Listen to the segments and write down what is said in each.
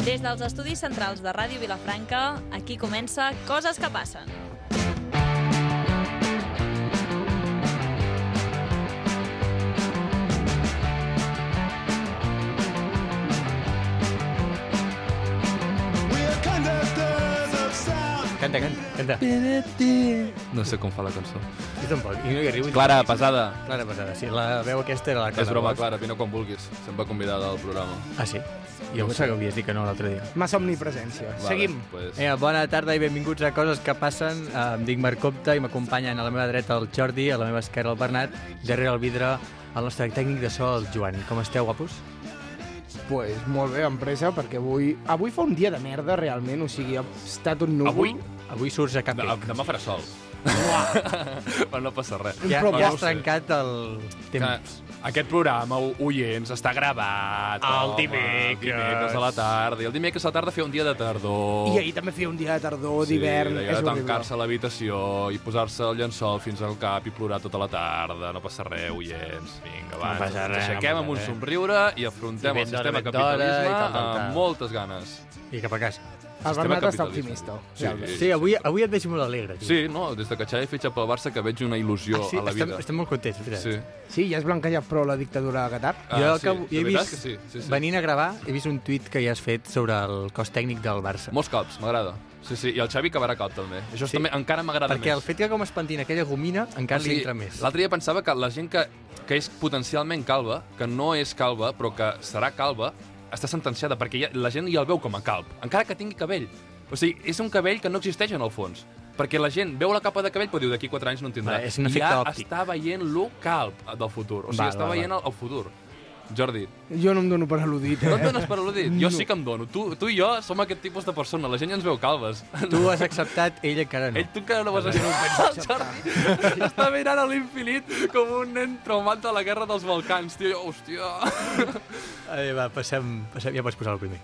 Des dels estudis centrals de Ràdio Vilafranca, aquí comença Coses que passen. Canta. No sé com fa la cançó. Jo tampoc. I no hi arribo. Clara Pesada. Clara Pesada, sí. La veu aquesta era la Clara. És broma, Clara, vine quan vulguis. Sempre convidada al programa. Ah, sí? Jo no pensava que havies dit que no l'altre dia. Massa omnipresència. Vale, Seguim. Pues... Bona tarda i benvinguts a Coses que passen. Em dic Marc Compte i m'acompanyen a la meva dreta el Jordi, a la meva esquerra el Bernat, darrere el vidre el nostre tècnic de so, el Joan. Com esteu, guapos? Pues molt bé, empresa, perquè avui fa un dia de merda, realment, o sigui, està tot núvol. Avui surts a cap Demà farà sol. Però no passa res. Ja Però has trencat el temps. Aquest programa, oients, està gravat. El dimecres a la tarda. I el dimecres a la tarda feia un dia de tardor. I ahir també feia un dia de tardor, d'hivern. Sí, És de horrible. tancar-se a l'habitació i posar-se el llençol fins al cap i plorar tota la tarda. No passa res, oients. Vinga, va, No passa res, ens aixequem amb un somriure i afrontem I el ben d'hora, sistema ben d'hora, capitalisme i tal. amb moltes ganes. I cap a casa. El Sistema Bernat està capitalisme. optimista. Sí. realment. Sí, avui et veig molt alegre, tio. Sí, no, des de que Xavi fitxa pel Barça que veig una il·lusió Sí, a la vida. estem molt contents, és veritat. Sí. Sí, ja has blanquejat prou la dictadura a Qatar? Jo Sí, he de veritat vist, que sí, sí, sí. venint a gravar, he vist un tuit que ja has fet sobre el cos tècnic del Barça. Molts cops, m'agrada. Sí, sí, i el Xavi acabarà calp també. Això Sí. també encara m'agrada Perquè el més. fet que com es pentina aquella gomina encara li entra més. L'altre dia pensava que la gent que és potencialment calva, que no és calva, però que serà calva, està sentenciada, perquè la gent ja el veu com a calb, encara que tingui cabell. O sigui, és un cabell que no existeix en el fons. Perquè la gent veu la capa de cabell, però diu d'aquí 4 anys no en tindrà. És un efecte ja òptic. està veient lo calb del futur. O sigui, està veient el futur. Jordi, Jo no em dono per al·ludit, no et dones per al·ludit? Jo sí que em dono. Tu i jo som aquest tipus de persona. La gent ja ens veu calves. Tu has acceptat, ell encara no. Ell, tu encara no ho has acceptat. El Jordi està mirant a l'infinit com un nen traumat de la guerra dels Balcans, tio. Hòstia. Va, passem, ja pots posar el primer.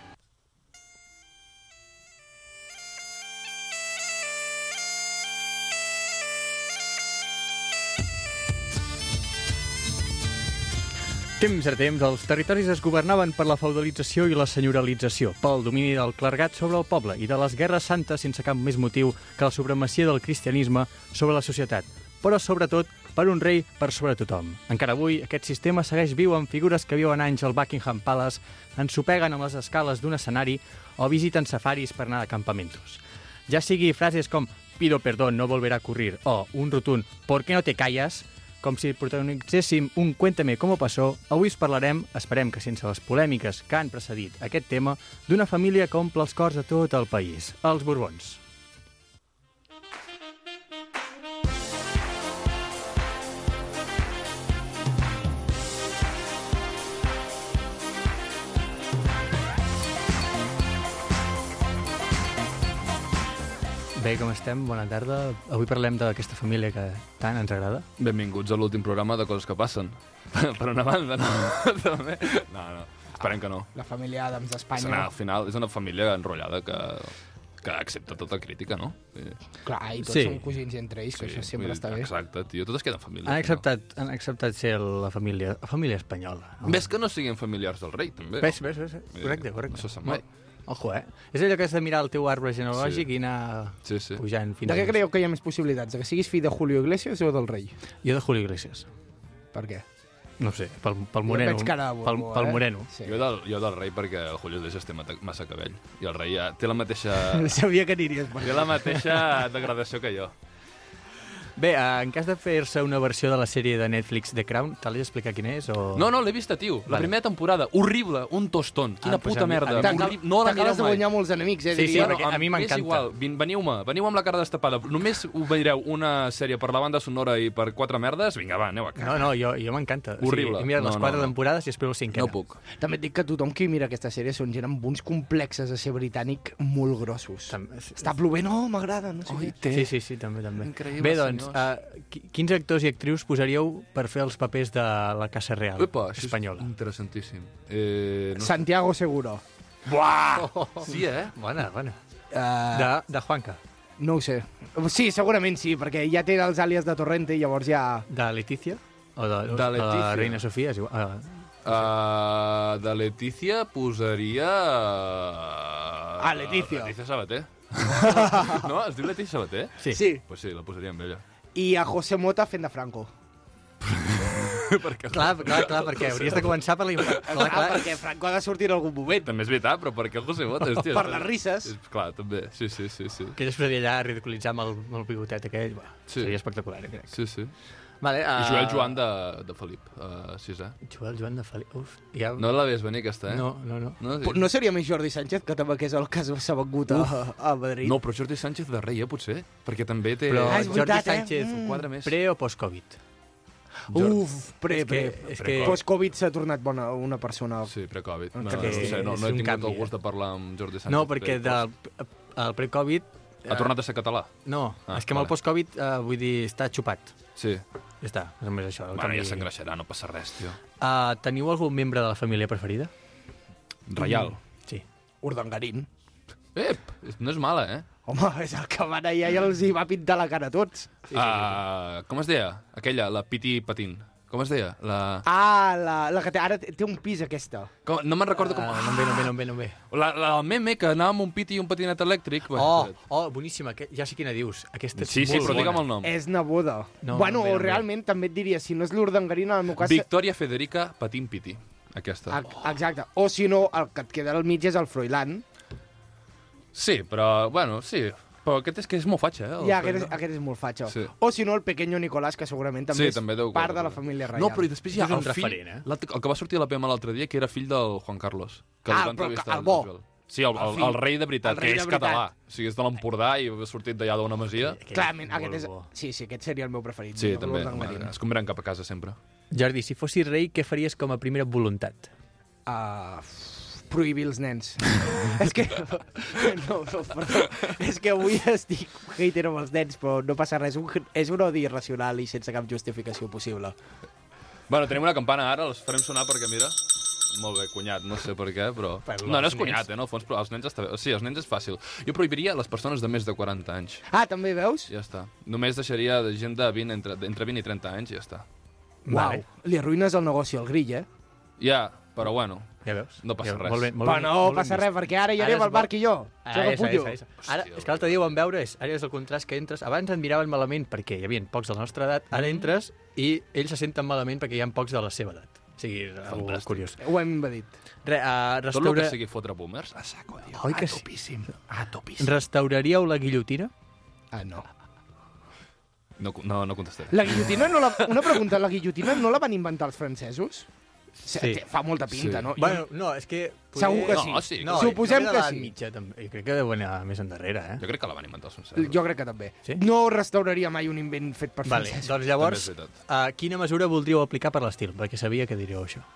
Temps a temps, els territoris es governaven per la feudalització i la senyorialització, pel domini del clergat sobre el poble i de les guerres santes sense cap més motiu que la supremacia del cristianisme sobre la societat, però sobretot per un rei per sobre tothom. Encara avui, aquest sistema segueix viu amb figures que viuen anys al Buckingham Palace, ensopeguen amb les escales d'un escenari o visiten safaris per anar a campamentos. Ja sigui frases com «pido perdón, no volverá a ocurrir» o un rotund «¿por qué no te callas?», com si protagonitzéssim un Cuéntame cómo pasó, avui us parlarem, esperem que sense les polèmiques que han precedit aquest tema, d'una família que omple els cors de tot el país, els Borbons. Bé, com estem? Bona tarda. Avui parlem d'aquesta família que tant ens agrada. Benvinguts a l'últim programa de Coses que passen. Per una banda, no. També. No. Esperem que no. La família Adams d'Espanya. Al final és una família enrotllada que accepta tota crítica, no? Clar, i tots Sí. són cosins entre ells, que això sempre està bé. Exacte, tio. Tot es queda en família. Han acceptat ser la família espanyola. No? Ves que no siguin familiars del rei, també. Ves. Correcte. Això se'n va. Ojo, És allò que has de mirar el teu arbre genealògic i anar Sí. pujant fins De què a... creieu que hi ha més possibilitats? De que siguis fill de Julio Iglesias o del rei? Jo de Julio Iglesias. Per què? No sé, pel moreno. Jo veig cara de borbo, pel moreno. Sí. Jo del rei perquè el Julio Iglesias té massa cabell. I el rei ja té la mateixa... Sabia que aniries per té la mateixa degradació que jo. Bé, en cas de fer-se una versió de la sèrie de Netflix The Crown, te l'he d'explicar quina és? O... No, l'he vista, tio. La primera temporada. Horrible. Un tostón. Quina pues puta merda. No la mireu T'acabes de mai. guanyar molts enemics, Sí, diria. perquè a mi m'encanta. És igual. Veniu amb la cara destapada. Només ho veureu una sèrie per la banda sonora i per 4 merdes. Vinga, va, aneu a casa. No, jo m'encanta. Horrible. O sigui, he mirat les 4 temporades i espero la 5ena. No puc. També et dic que tothom que mira aquesta sèrie són gent amb uns complexes de ser britànic molt grossos. Està plovent, m'agrada, no sé què. Sí, també. Increïble, Bé, doncs, senyors. quins actors i actrius posaríeu per fer els papers de la Casa Real Epa, això espanyola? és interessantíssim. No sé. Santiago Seguro. Buah! Sí, Bona. Uh, De Juanca. no ho sé. Sí, segurament sí, perquè ja té els àlies de Torrente i llavors ja... De Letícia? O de De Letícia. la Reina Sofia? És igual. De Letícia posaria... Letícia. Letícia Sabater. No? Es diu Letícia Sabater? Sí. Pues sí, la posaria amb ella. I a José Mota fent de Franco. Clar, perquè hauries de començar per la... Perquè Franco ha de sortir en algun moment. També és veritat, però per què el José Botes, tio? Per les risses. Clar, també. Sí. Que ell es posaria allà a ridiculitzar amb el bigotet aquell. Sí. Seria espectacular, crec. Sí. Vale, I Joel Joan de Felip, sisè. Joel Joan de Felip. Uf, ja... No la veies venir, aquesta, eh? No. No seria més Jordi Sánchez, que també que és el que s'ha vengut a Madrid? No, però Jordi Sánchez de rei, potser. Perquè també té... Però és veritat, Jordi Sánchez, un quadre més. pre o post-Covid? És que post-Covid s'ha tornat una persona... Sí, pre-Covid. No No he un tingut canvi, el gust de parlar amb Jordi Sánchez. No, perquè el pre-Covid... Ha tornat a ser català? No, Ah, és que amb el vale. post-Covid, vull dir, està xupat. Sí. Ja està, és només això. el Bueno, canvi. ja s'engreixarà, no passa res, tio. Teniu algun membre de la família preferida? Reial. Sí. Urdangarín. No és mala, eh? Home, és el que van allà i els hi va pintar la cara a tots. Com es deia? Aquella, la Piti Patín. Com es deia? La que ara té un pis, aquesta. No me'n recordo com... No em ve. El meme que anava amb un piti i un patinet elèctric. Boníssima. Ja sé quina dius. Aquesta és Sí, molt però bona. digue'm el nom. És neboda. No, bueno, no em ve, no em ve. realment també et diria, si no és l'Urdangarín, en el meu cas... Victòria Federica Patín Piti. Aquesta. Exacte. O si no, el que et queda al mig és el Froilán. Sí, però, bueno, sí. Però aquest és que és molt fatxa, eh? Ja, aquest és molt fatxa. Sí. O si no, el Pequeño Nicolás, que segurament també és també deu part de quadre. la família reial. No, però i després hi ha És un el fill, referent, eh? el que va sortir a la PM l'altre dia, que era fill del Juan Carlos. Que el va però entrevistar el bo. Joel. Sí, el rei de veritat, El rei que de és veritat. català. O sigui, és de l'Empordà i ha sortit d'allà d'una masia. Clarament, Molt aquest és... bo. Sí, aquest seria el meu preferit. Sí, no? també. L'Urdangarín. Es convenen cap a casa, sempre. Jordi, si fossis rei, què faries com a primera voluntat? Prohibir els nens. És que... No, perdó. És que avui estic hater amb els nens, però no passa res. És un odi irracional i sense cap justificació possible. Bueno, tenim una campana ara, els farem sonar perquè, mira... Molt bé, cunyat, no sé per què, però... No és cunyat, en el fons, però els nens està bé. Sí, els nens és fàcil. Jo prohibiria les persones de més de 40 anys. També veus? Ja està. Només deixaria de gent de 20, entre 20 i 30 anys i ja està. Uau, li arruïnes el negoci al grill, Ja, però bueno, Ja veus? no passa res. Molt bé, Però no passa res, perquè ara hi anem al Marc i jo. Ara, és que l'altre dia ho vam veure, ara és el contrast que entres. Abans et miraven malament perquè hi havia pocs de la nostra edat, ara entres i ells se senten malament perquè hi ha pocs de la seva edat. O sigui, algo curiós. Ho hem invadit. Tot el que sigui fotre boomers, a saco, tio. Oi que a topíssim. A topíssim. Restauraríeu la guillotina? No. No contestaré. La guillotina no la... Una pregunta, la guillotina no la van inventar els francesos? Sí. Fa molta pinta, no? Bueno, no, és que... Segur que sí. No, sí. No, Suposem no ve de que l'edat sí. mitja, també. Jo crec que deu anar més endarrere, eh? Jo crec que la van inventar els francesos. Jo crec que també. Sí? No restauraria mai un invent fet per Vale, francesos. doncs llavors, També és veritat. quina mesura voldríeu aplicar per l'estil? Perquè sabia que diríeu això.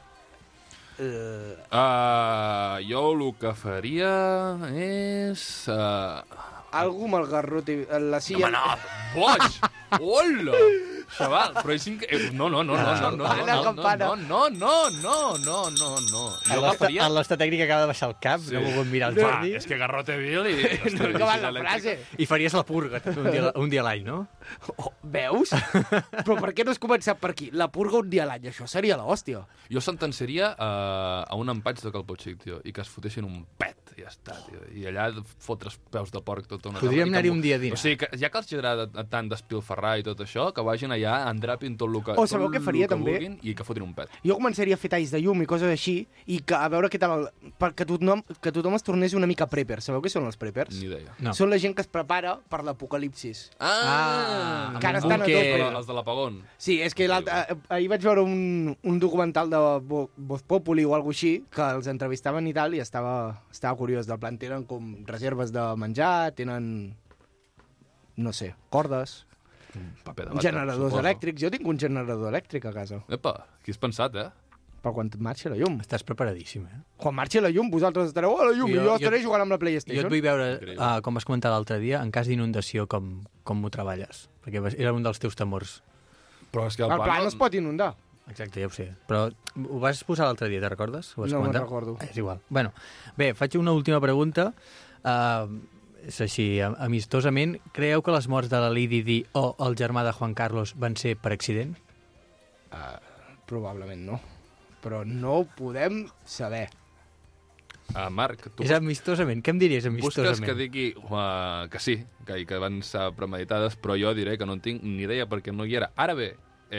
Jo el que faria és... Algú amb el garrot i la silla... No, boig! Hola! Xaval, però és no. Campana, campana. No. Jo agafaria... El nostre tècnic acaba de baixar el cap, Sí. no ha volgut mirar el Va, Jordi. és que Garroteville i... No he acabat la frase. I faries la purga un dia a l'any, no? Veus? Però per què no has començat per aquí? La purga un dia a l'any, això seria l'hòstia. Jo sentenciaria a un empatx de Calpo Xic, tio, i que es fotessin un pet, i ja està, tio. I allà fotres peus de porc tota una... Podríem taula, i anar-hi que un dia a dinar. O sigui, que, ja que els agrada tant despilferrar i tot això, que vagin allà, endrapin tot el que, O sabeu tot què faria, el que també? vulguin i que fotin un pet. Jo començaria a fer talls de llum i coses així, i que, a veure què tal... Perquè tothom es tornés una mica prepper. Sabeu què són els preppers? Ni idea. No. Són la gent que es prepara per l'apocalipsis. amb Que ara un estan a búnquer. tope. Els de l'apagón. Sí, és que ahir vaig veure un documental de Voz Populi o alguna així, que els entrevistaven i tal, i estava curiós. Del plan, tenen com reserves de menjar, tenen, no sé, cordes, Paper de bata, generadors suposo. elèctrics. Jo tinc un generador elèctric a casa, Epa, qui has pensat, eh? per quan marxi la llum. Estàs preparadíssim, eh? Quan marxi la llum, vosaltres estareu a la llum, i jo estaré jugant amb la Jo PlayStation. et vull veure, Increïble. com vas comentar l'altre dia, en cas d'inundació, com ho treballes. Perquè era un dels teus temors. Però és que El pla no es pot inundar. Exacte, ja ho sé. Però ho vas posar l'altre dia, te recordes? Ho vas No me'n comentar? recordo. És igual. Bueno, bé, faig una última pregunta. És així, amistosament. Creieu que les morts de la Lady Di o el germà de Juan Carlos van ser per accident? Probablement no. però no ho podem saber. Marc, tu És amistosament. Què em diries amistosament? busques que digui que sí, que van ser premeditades, però jo diré que no en tinc ni idea perquè no hi era. Ara bé,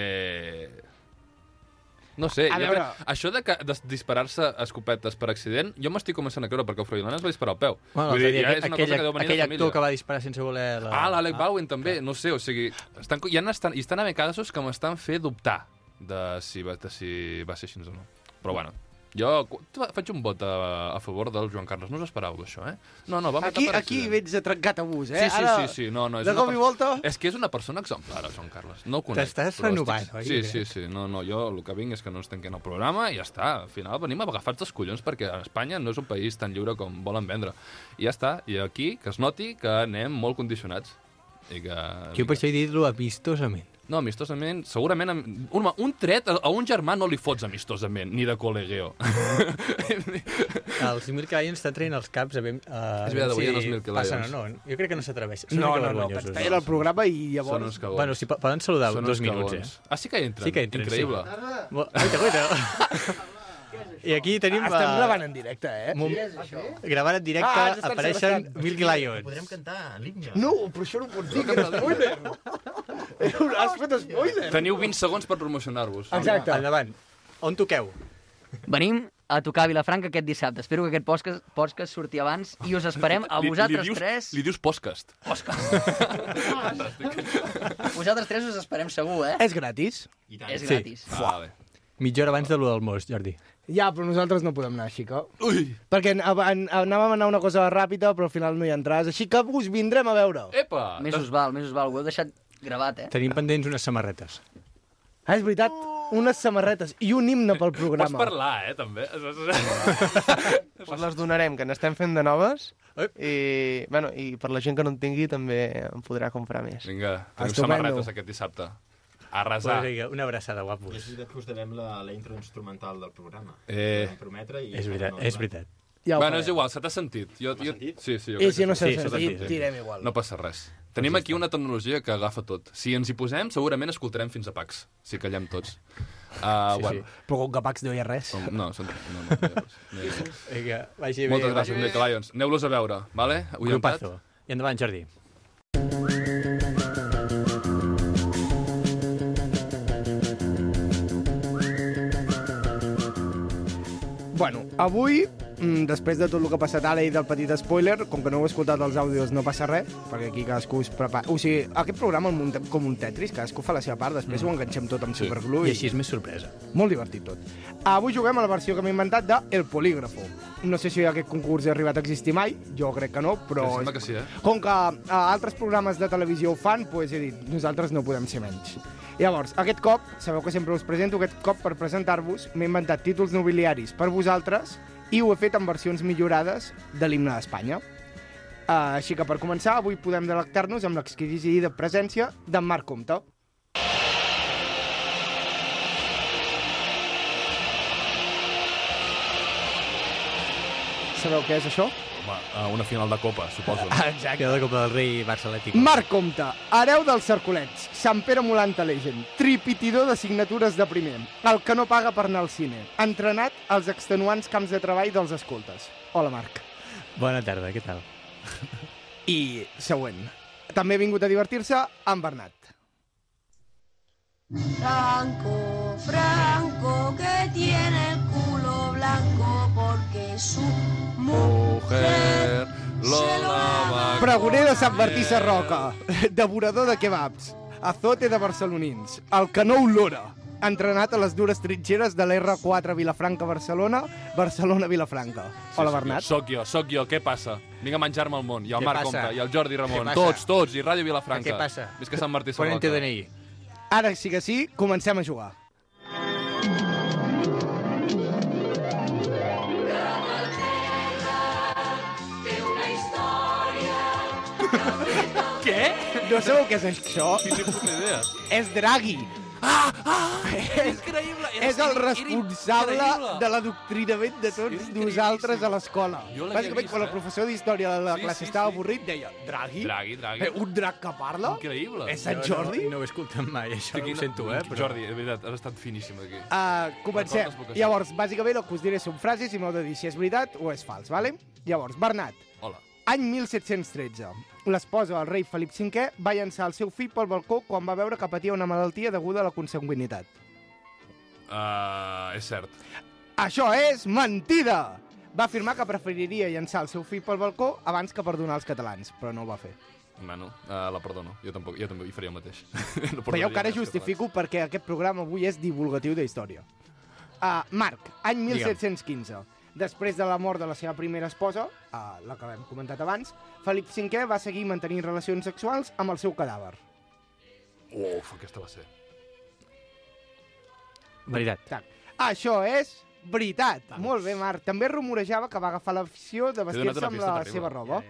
no sé, això de disparar-se escopetes per accident, jo m'estic començant a creure perquè el Froilán es va disparar al peu. Bueno, Vull dir, ja és una cosa que deu venir de aquell família. actor que va disparar sense voler... L'Alec Baldwin també, no sé, o sigui, estan havent casos que m'estan fer dubtar de si va ser així o no. Però bueno, jo faig un vot a favor del Joan Carles. No us esperàveu això, eh? No, va matar per Aquí accident. veig de trencat abús, eh? Sí. No, és de cop i volta... És que és una persona exemplar, el Joan Carles. No ho conec. T'estàs renovant, oi? Sí. No, jo el que vinc és que no ens tanquem el programa i ja està. Al final venim agafats dels collons perquè Espanya no és un país tan lliure com volen vendre. I ja està. I aquí que es noti que anem molt condicionats. I que... Jo per això he dit-lo amistosament. No, amistosament, segurament... Un tret a un germà no li fots amistosament, ni de col·legueo. Els Milky Lions estan traient els caps a veure... És veritat, avui hi ha els Milky Lions. No, jo crec que no s'atreveix. No, que està el programa i llavors... Són uns cagons. Bueno, si poden saludar Són 2 minuts, Ah, sí que entren? Sí que entren, Increïble. Sí. I aquí tenim... Estem gravant en directe, eh? Gravant en directe apareixen Milky Lions. Podrem cantar l'himne. No, però això no ho pots dir, que és spoiler. Has fet spoiler. Teniu 20 segons per promocionar-vos. Exacte. Endavant. On toqueu? Venim a tocar a Vilafranca aquest dissabte. Espero que aquest podcast surti abans i us esperem a vosaltres tres. Li dius podcast. Vosaltres tres us esperem segur, eh? És gratis. És gratis. Vale. Mitja hora abans de lo del mos, Jordi. Ja, però nosaltres no podem anar així, que... Ui! Perquè anàvem a anar una cosa ràpida, però al final no hi entràs. Així que us vindrem a veure. Epa! Més us val. Ho heu deixat gravat, eh? Tenim pendents unes samarretes. Ah, és veritat, unes samarretes i un himne pel programa. Pots parlar, també. Pues les donarem, que n'estem fent de noves. I per la gent que no en tingui també en podrà comprar més. Vinga, tenim Estupendo. samarretes aquest dissabte. Arrasar. Una abraçada, guapos. És veritat que us devem la intro instrumental del programa. Vam prometre i... És veritat. Ja ho Bueno, farem. és igual, se t'ha sentit. Sí, jo I crec si no que s'ha sí, sentit, sí. tirem igual. No passa res. Tenim aquí una tecnologia que agafa tot. Si ens hi posem, segurament escoltarem fins a Pax, si callem tots. Bueno, Però com que Pax no hi ha res. no hi ha res. Vinga, vagi bé. Moltes gràcies, Milky Lions. Aneu-los a veure, vale? Grupazo. I endavant, Jordi. Bueno, avui, després de tot el que ha passat ara i del petit spoiler, com que no heu escoltat els àudios no passa res, perquè aquí cadascú es prepara... O sigui, aquest programa el muntem com un Tetris, cadascú fa la seva part, després ho enganxem tot amb superglue I així és més sorpresa. Molt divertit tot. Avui juguem a la versió que m'he inventat de El Polígrafo. No sé si aquest concurs ha arribat a existir mai, jo crec que no, però... Sí, sembla que sí, eh? Com que altres programes de televisió ho fan, doncs he dit, nosaltres no podem ser menys. Llavors, aquest cop, sabeu que sempre us presento, aquest cop per presentar-vos m'he inventat títols nobiliaris per vosaltres i ho he fet en versions millorades de l'himne d'Espanya. Així que per començar, avui podem delectar-nos amb l'exquisida presència d'en Marc Comte. Sabeu què és això? Home, una final de Copa, suposo. Exacte. Final de Copa del Rei Barça Atlètic. Marc Comte, hereu dels Cercolets, Sant Pere Molanta Legend, tripitidor de signatures de primer, el que no paga per anar al cine, entrenat als extenuants camps de treball dels escoltes. Hola, Marc. Bona tarda, què tal? I següent. També ha vingut a divertir-se amb Bernat. Franco, que tiene el culo blanco porque su mujer lo lava. Pregoner de Sant Martí Sarroca, devorador de kebabs, azote de barcelonins, el que no olora, entrenat a les dures trinxeres de l'R4 Vilafranca-Barcelona, Barcelona-Vilafranca. Hola, Bernat. Soc jo, què passa? Vinc a menjar-me el món. I el Què Marc passa? Comte, i el Jordi Ramon, Què passa? tots, i Ràdio Vilafranca. Què passa? Visca Sant Martí Quan Sarroca. té DNI? Ara sí que sí, comencem a jugar. Què? No sabeu què és això? No tinc puta idea. És Draghi. Increïble! És el responsable de l'adoctrinament de tots nosaltres a l'escola. Bàsicament, quan el professor d'història de la classe estava avorrit, deia, Draghi? Draghi. Un drac que parla? Increïble. És Sant Jordi? No ho he escoltat mai, això ho sento, però... Jordi, de veritat, has estat finíssim aquí. Comencem. Llavors, bàsicament, el que us diré són frases i m'heu de dir si és veritat o és fals, vale? Llavors, Bernat. Hola. Any 1713. L'esposa del rei Felip V va llançar el seu fill pel balcó quan va veure que patia una malaltia deguda a la consanguinitat. És cert. Això és mentida! Va afirmar que preferiria llançar el seu fill pel balcó abans que perdonar els catalans, però no ho va fer. Bueno, la perdono. Jo també hi faria el mateix. Veieu que ara justifico perquè aquest programa avui és divulgatiu d'història. Marc, any 1715. Després de la mort de la seva primera esposa, la que hem comentat abans, Felip V va seguir mantenint relacions sexuals amb el seu cadàver. Uf, aquesta va ser. Veritat. Això és veritat. Vamos. Molt bé, Marc. També rumorejava que va agafar l'afició de vestir-se amb la seva roba.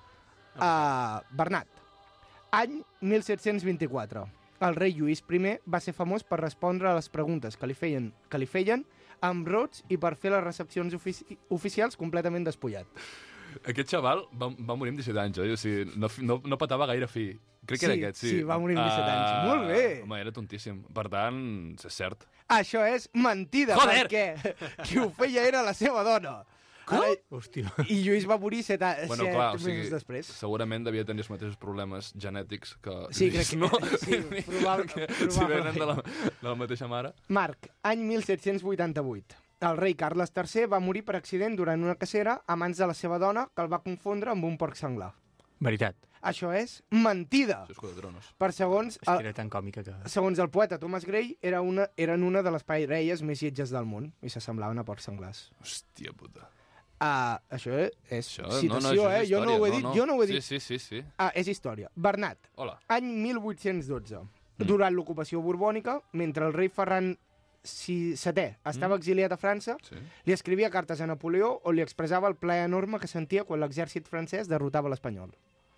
Bernat, any 1724. El rei Lluís I va ser famós per respondre a les preguntes que li feien amb brots i per fer les recepcions oficials completament despullat. Aquest xaval va morir amb 17 anys, oi? O sigui, no patava gaire fi. Crec que era aquest, sí. Sí, va morir amb 17 anys. Molt bé. Home, era tontíssim. Per tant, és cert. Això és mentida, perquè qui ho feia era la seva dona. Com? Hòstia. I Lluís va morir 7 mesos després. Segurament devia tenir els mateixos problemes genètics que... Sí, crec que no. Sí, probablement. Si venen de la mateixa mare. Marc, any 1788. El rei Carles III va morir per accident durant una cacera a mans de la seva dona, que el va confondre amb un porc senglar. Veritat. Això és mentida. Això és Juego de Tronos. Per segons... És que era tan còmica que... Segons el poeta Thomas Gray, eren una de les parelles més lletges del món i s'assemblaven a porcs senglars. Hòstia puta. Això és citació, és jo no ho he dit, jo no ho he dit. Sí. És història. Bernat, hola. Any 1812. Durant l'ocupació borbònica, mentre el rei Ferran VII estava exiliat a França, li escrivia cartes a Napoleó on li expressava el plaer enorme que sentia quan l'exèrcit francès derrotava l'espanyol.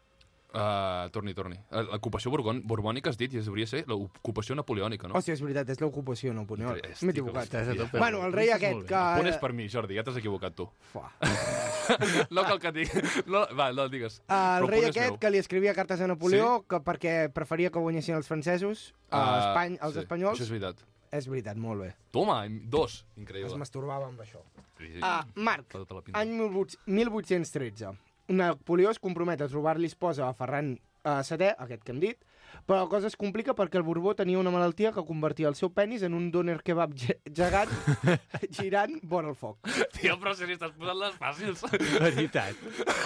Torni. L'ocupació borbònica has dit i hauria de ser l'ocupació napoleònica, no? Hòstia, és veritat, és l'ocupació napoleònica. M'he equivocat. Bueno, el rei aquest que... El punt és per mi, Jordi, ja t'has equivocat tu. No cal que et digui. Va, no el digues. El rei aquest que li escrivia cartes a Napoleó perquè preferia que guanyessin els francesos, els espanyols... Això és veritat. És veritat, molt bé. Toma, 2. Increïble. Es masturbava amb això. Marc, any 1813. Napoleó es compromet a trobar-li esposa a Ferran VII, aquest que hem dit, però la cosa es complica perquè el Borbó tenia una malaltia que convertia el seu penis en un doner kebab gegant girant vora el foc. Tio, però si estàs posant les fàcils. Veritat.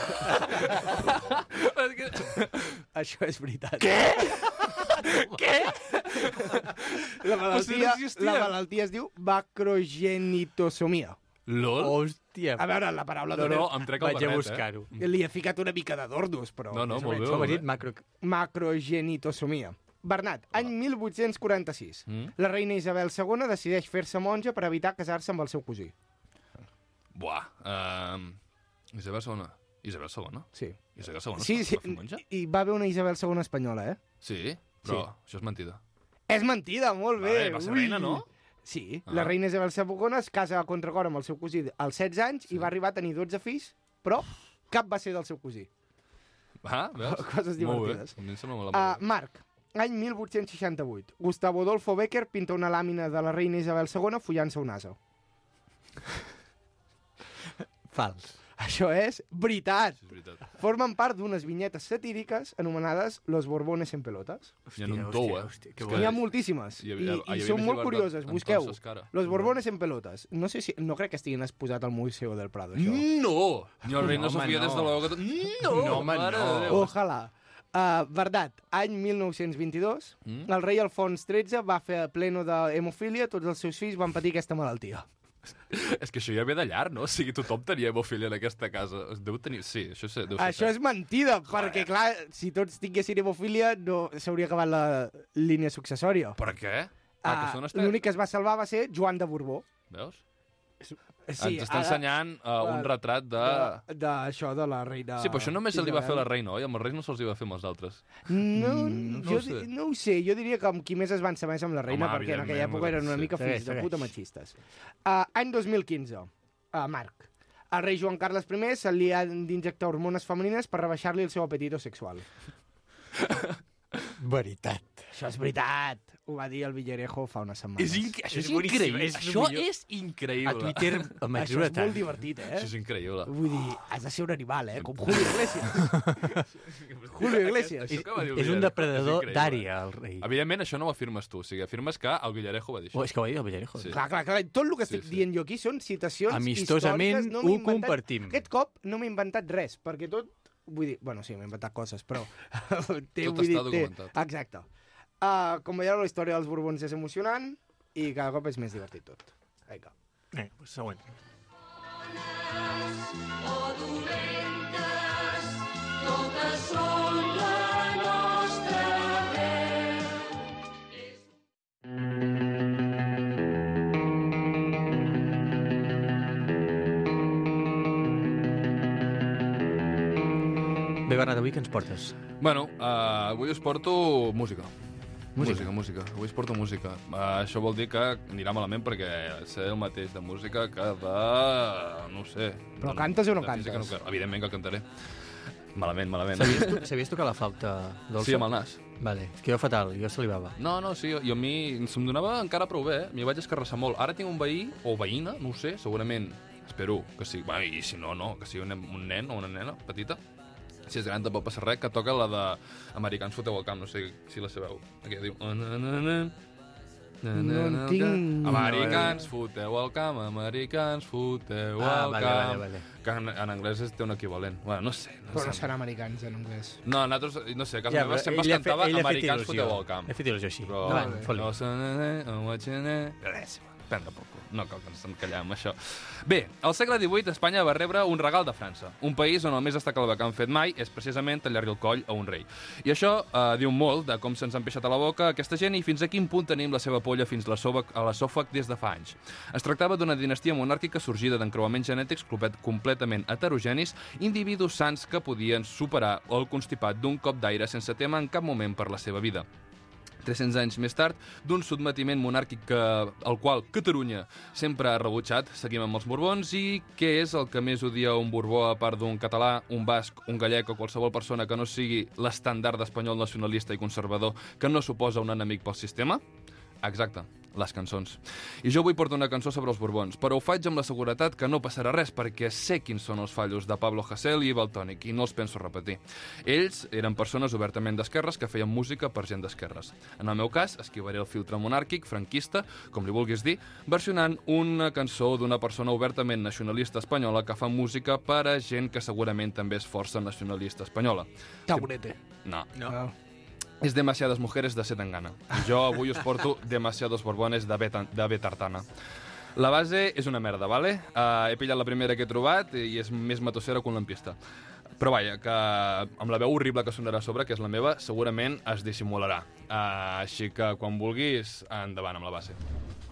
Això és veritat. Què? La malaltia es diu macrogenitosomia. LOL? Hòstia. A veure, la paraula No, em trec el Vaig a barret, buscar-ho. Li he ficat una mica d'adornos, però... No, molt bé. Com has dit? Macrogenitosomia. Bernat, any 1846. La reina Isabel II decideix fer-se monja per evitar casar-se amb el seu cosí. Buah. Isabel II? Sí. Isabel II Sí, va fer monja? i va haver una Isabel II espanyola, eh? Sí, però això és mentida. És mentida, molt bé. Va ser reina, no? Sí, la reina Isabel II es casa a contracor amb el seu cosí als 16 anys i va arribar a tenir 12 fills, però cap va ser del seu cosí. Veus? Coses divertides. Molt bé, a mi em sembla molt amable. Marc, any 1868. Gustavo Adolfo Bécquer pinta una làmina de la reina Isabel II follant-se un ase. Fals. Això és veritat. Sí, és veritat. Formen part d'unes vinyetes satíriques anomenades Los Borbones en pelotas. Hi ha un tou, N'hi ha moltíssimes. I són molt curioses. Busqueu. Los Borbones en pelotas. No sé si... No crec que estiguin exposat al Museu del Prado, això. No! Ni el reina Sofia des de l'Oga... No, home, no. Ojalà. Verdad, any 1922, el rei Alfons XIII va fer a pleno d'hemofília, tots els seus fills van patir aquesta malaltia. És que això ja ve de llarg, no? O sigui, tothom tenia hemofília en aquesta casa. Deu tenir... Sí, això deu ser... Això és mentida, perquè, clar, si tots tinguessin hemofília, no s'hauria acabat la línia successòria. Per què? L'únic que es va salvar va ser Joan de Borbó. Veus? Sí, ens està ensenyant un retrat de... D'això, de la reina... Sí, però això només se li va fer a la reina, oi? Amb els reis no se'ls va fer amb els altres. No ho sé, jo diria que amb qui més es van saber és amb la reina, perquè en aquella època eren una mica fills de puta machistes. Any 2015, Marc. El rei Joan Carles I se li ha d'injectar hormones femenines per rebaixar-li el seu apetito sexual. Veritat. Això és veritat. Ho va dir el Villarejo fa unes setmanes. Això és increïble. Això és increïble. A Twitter em vaig Això riure és tant. molt divertit, Això és increïble. Vull dir, has de ser un animal, com Julio Iglesias. Julio Iglesias. És un depredador d'àrea, el rei. Evidentment, això no ho afirmes tu. O sigui, afirmes que el Villarejo va dir això. És que ho va dir el Villarejo. Sí. Clar. Tot el que estic dient jo aquí són citacions amistosament històriques. ho compartim. Aquest cop no m'he inventat res, perquè tot... Vull dir, bueno, sí, m'he inventat coses, però... Tot està documentat. Exacte. Com veieu, la història dels Borbons és emocionant i cada cop és més divertit tot. Vinga. Següent. O dolentes, totes són la nostra veu. Bé, Bernat, avui què ens portes? Bueno, avui us porto música. Música. Avui us porto música. Això vol dir que anirà malament perquè sé el mateix de música que de... no ho sé. Però cantes o no cantes? No, evidentment que el cantaré. Malament. Sabies tocar la flauta dolça? Sí, amb el nas. Vale, és que jo fatal, jo salivava. No, sí, jo a mi se'm donava encara prou bé, m'hi vaig escarrassar molt. Ara tinc un veí, o veïna, no ho sé, segurament, espero que sí, bueno, i si no, que sigui un nen o una nena petita. Si és gran tampoc passa res, que toca la de Americans Foteu al Camp, no sé si la sabeu. Aquí diu... No en tinc... Americans Foteu al Camp, Americans Foteu al Camp... Vale. Que en anglès té un equivalent. Bueno, no sé. Però no seran americans en anglès. No, nosaltres, no sé, a casa meva sempre es cantava Americans Foteu al Camp. He fet il·lusió així. Però... Foli. Prendre poc. No cal que ens encallem amb això. Bé, al segle XVIII Espanya va rebre un regal de França. Un país on el més destacable que han fet mai és precisament tallar-li el coll a un rei. I això diu molt de com se'ns ha empeixat a la boca aquesta gent i fins a quin punt tenim la seva polla fins a l'esòfag des de fa anys. Es tractava d'una dinastia monàrquica sorgida d'encreuaments genètics completament heterogenis, individus sants que podien superar el constipat d'un cop d'aire sense tema en cap moment per la seva vida. 300 anys més tard, d'un sotmetiment monàrquic al qual Catalunya sempre ha rebutjat, seguim amb els Borbons, i què és el que més odia un Borbó a part d'un català, un basc, un gallec o qualsevol persona que no sigui l'estàndard espanyol nacionalista i conservador que no suposa un enemic pel sistema? Exacte, les cançons. I jo avui porto una cançó sobre els Borbons, però ho faig amb la seguretat que no passarà res perquè sé quins són els fallos de Pablo Hasél i Valtònic i no els penso repetir. Ells eren persones obertament d'esquerres que feien música per gent d'esquerres. En el meu cas, esquivaré el filtre monàrquic, franquista, com li vulguis dir, versionant una cançó d'una persona obertament nacionalista espanyola que fa música per a gent que segurament també és força nacionalista espanyola. Taburete. No. És Demasiadas mujeres de Zetangana. I jo avui us porto Demasiados Borbones de B. Tartana. La base és una merda, vale? He pillat la primera que he trobat i és més matossera que un lampista. Però vaja, que amb la veu horrible que sonarà a sobre, que és la meva, segurament es dissimularà. Així que quan vulguis, endavant amb la base.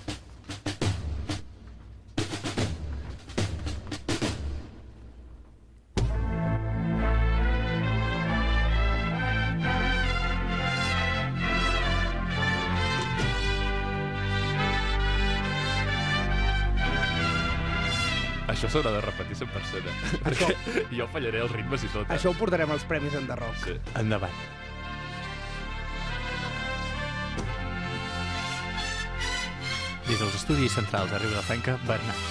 Això s'haurà de repetir 100%, perquè jo fallaré els ritmes i tot. Això ho portarem als Premis Enderroc. Sí. Endavant. Des dels estudis centrals de Riu de la Franca, Bernat.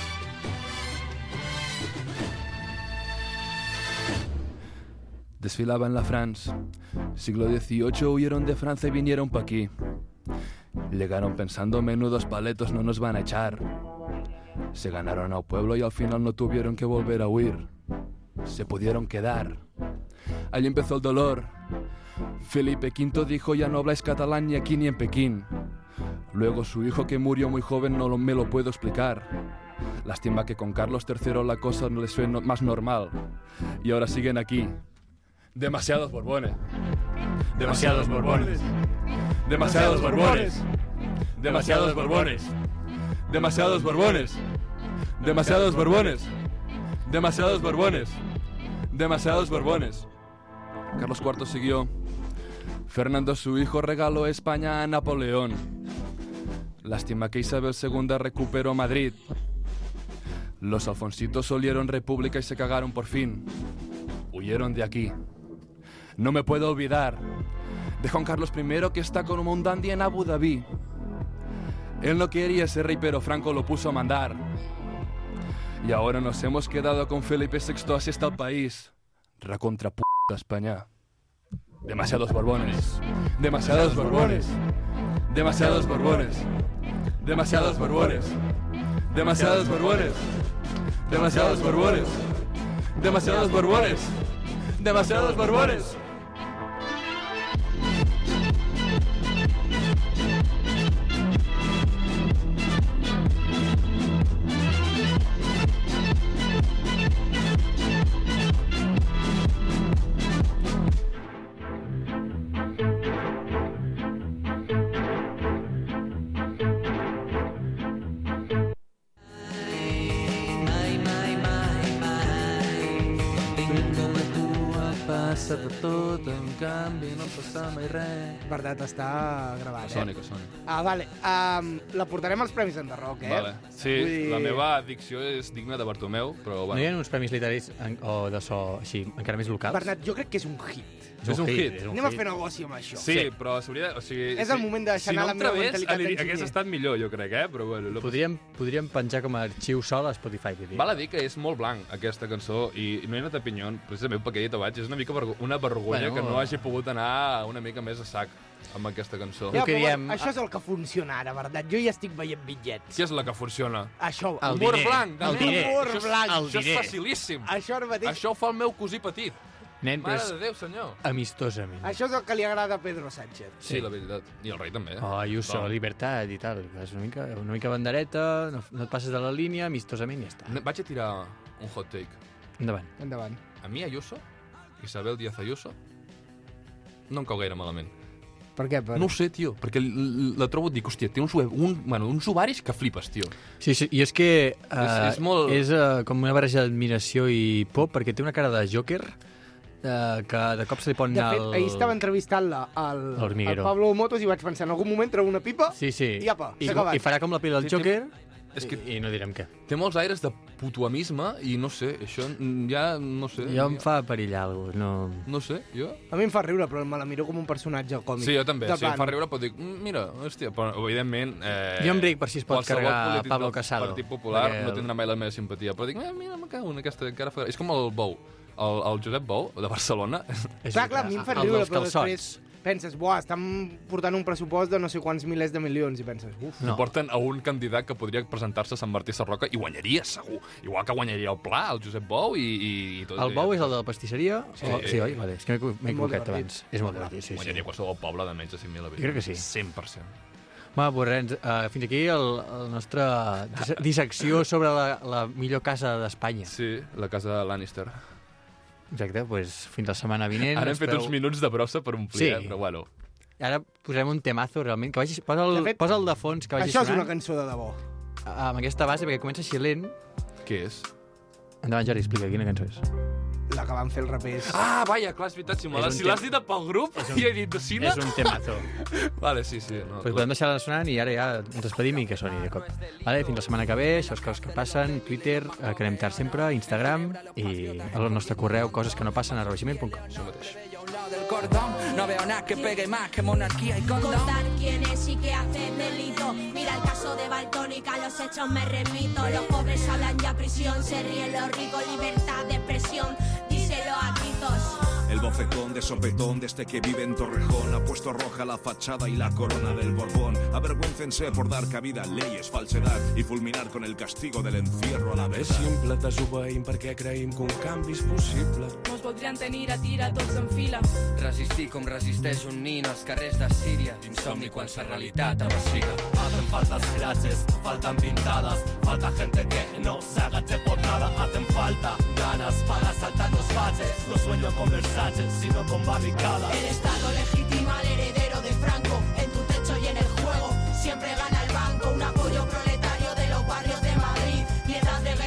Desfilaba en la France. Siglo XVIII huyeron de Francia y vinieron pa' aquí. Llegaron pensando, menudos paletos no nos van a echar. Se ganaron al pueblo y al final no tuvieron que volver a huir. Se pudieron quedar. Allí empezó el dolor. Felipe V dijo, ya no habláis catalán ni aquí ni en Pekín. Luego su hijo, que murió muy joven, me lo puedo explicar. Lástima que con Carlos III la cosa no les fue más normal. Y ahora siguen aquí. Demasiados Borbones. Demasiados Borbones. Demasiados Borbones. Demasiados Borbones. Demasiados Borbones. Demasiados Borbones. Demasiados Borbones. Demasiados Borbones. Carlos IV siguió. Fernando, su hijo, regaló España a Napoleón. Lástima que Isabel II recuperó Madrid. Los Alfonsitos olieron república y se cagaron por fin. Huyeron de aquí. No me puedo olvidar de Juan Carlos I, que está como un dandy en Abu Dhabi. Él no quería ser rey, pero Franco lo puso a mandar. Y ahora nos hemos quedado con Felipe VI, así está el país. Recontra p*** España. Demasiados Borbones. Demasiados Borbones. Demasiados Borbones. Demasiados Borbones. Demasiados Borbones. Demasiados Borbones. Demasiados Borbones. Demasiados Borbones. Passa de tot, en canvi no passa mai res. Veritat, està gravat, Sònic. Vale. La portarem als Premis Enderroc, Vale. Sí, la meva dicció és digna de Bartomeu, però No bueno. hi ha uns premis literaris o de so així, encara més locals? Bernat, jo crec que és un hit. És un hit. Anem a fer negoci amb això. Sí, però s'hauria de... O sigui, És el moment de deixar anar la meva mentalitat d'enginyer. Hagués estat millor, jo crec, però bueno. Podríem penjar com a arxiu sol a Spotify. Val a dir que és molt blanc, aquesta cançó, i no hi ha anat a pinyon, precisament perquè ja vaig, és una mica una vergonya que no hagi pogut anar una mica més a sac amb aquesta cançó. Ja, però això és el que funciona ara, Bernat. Jo ja estic veient bitllets. Què és la que funciona? Això, humor blanc. Humor blanc. Això és facilíssim. Això mateix. Això ho fa el meu cosí petit. Nen, Mare de Déu, senyor. Amistosament. Això és el que li agrada a Pedro Sánchez. Sí, la veritat. I el rei també. Ayuso, libertat i tal. És una mica bandereta, no et passes de la línia, amistosament i ja està. Vaig a tirar un hot take. Endavant. A mi Ayuso, Isabel Díaz Ayuso, no em cau gaire malament. Per què? No ho sé, tio, perquè la trobo, dic, hòstia, té uns ovaris que flipes, tio. Sí, i és que és molt... és com una barreja d'admiració i por, perquè té una cara de Joker que de cop se li pot anar... De fet, ahir estava entrevistant-la al Pablo Motos i vaig pensar, en algun moment treu una pipa i apa, s'ha acabat. I farà com la pell del Joker i no direm què. Té molts aires de putoamisme i no sé, això ja no sé. Jo em fa perillar alguna cosa, no sé, jo... A mi em fa riure, però me la miro com un personatge còmic. Sí, jo també, sí, em fa riure, però dic, mira, hòstia, però evidentment... Jo em ric per si es pot carregar Pablo Casado. El Partit Popular no tindrà mai la meva simpatia, però dic, mira, me cago en aquesta encara fa... És com el Bou. El Josep Bou, de Barcelona. Clar, a mi em fa riure, però després penses, estan portant un pressupost de no sé quants milers de milions, i penses, uf. No. Porten a un candidat que podria presentar-se a Sant Martí Sarroca i guanyaria, segur. Igual que guanyaria el Pla, el Josep Bou i tot. El Bou és el de la pastisseria? Sí, oi? Vale, és que m'he equivocat abans. És molt divertit, sí. Guanyaria qualsevol poble de menys de 5.000 habitants. Crec que sí. 100%. Va, pues res, fins aquí el nostre dissecció sobre la millor casa d'Espanya. Sí, la casa Lannister. Exacte, doncs fins la setmana vinent. Ara hem fet uns minuts de brossa per omplir, però bueno. Ara posarem un temazo, realment, que posa el de fons que vagi sonant. Això és una cançó de debò. Amb aquesta base, perquè comença així lent. Què és? Endavant, Jordi, explica quina cançó és. La que van fer els rapers. Ah, vaja, clar, és veritat. Si l'has dit pel grup i he dit de cine... És un temazo. Vale, sí. No, pues podem deixar-la sonant i ara ja ens despedim i que soni de cop. Vale, fins la setmana que ve, això és coses que passen, Twitter, que anem tard sempre, Instagram i el nostre correu, cosesquenopassen@gmail.com. Això mateix. Del cordón, no veo nada que pegue más que monarquía y condón. Contar quién es y qué hace delito. Mira el caso de Baltónica, los hechos me remito. Los pobres hablan ya prisión, se ríen los ricos, libertad de expresión. Díselo a gritos. El bofetón de sopetón de este que vive en Torrejón ha puesto roja la fachada y la corona del Borbón. Avergüéncense por dar cabida a leyes, falsedad y fulminar con el castigo del encierro a la verdad. És simple, desobeïm perquè creïm que un canvi és possible. Mos voldrien tenir a tira tots en fila. Resistir com resisteix un nin als carrers de Síria. Insomni quan la realitat avasiga. Hacen faltas frases, faltan pintadas. Falta gente que no se agache por nada. Hacen falta ganas para saltar los baches. No sueño con Versace, sino con barricadas. El Estado legitima al heredero de Franco. En tu techo y en el juego siempre gana el banco. Un apoyo proletario de los barrios de Madrid. Mientras de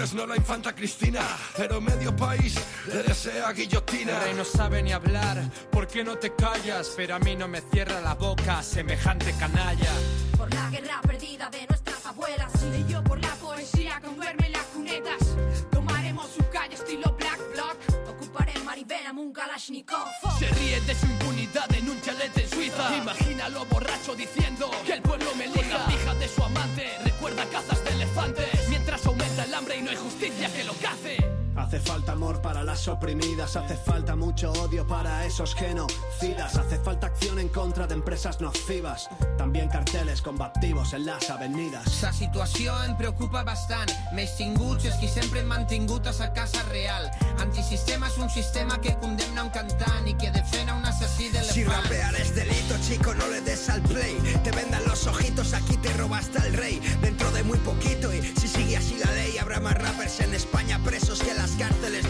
Pues no la infanta Cristina, pero medio país le desea guillotina. El rey no sabe ni hablar, ¿por qué no te callas? Pero a mí no me cierra la boca semejante canalla. Por la guerra perdida de nuestras abuelas, y yo por la poesía que duerme en las cunetas. Tomaremos su calle estilo Black Bloc, ocuparé Maribel un Kalashnikov. Se ríe de su impunidad en un chalet en Suiza. Imagínalo borracho diciendo que el pueblo me elija. Con la pija de su amante recuerda cazas de elefantes, mientras aumenta el hambre y no hay justicia que lo cace. Hace falta amor para las oprimidas, hace falta mucho odio para esos genocidas, hace falta acción en contra de empresas nocivas, también carteles combativos en las avenidas. La situació em preocupa bastant, més tinguts és qui sempre hem mantingut a sa casa real. Antisistema és un sistema que condemna un cantant i que defena un assassí d'elefants. Si rapear es delito, chico, no le des al play. Te vendan los ojitos, aquí te robaste al rey. Dentro de muy poquito, y si sigue así la ley, habrá más rappers en España presos que en las cárceles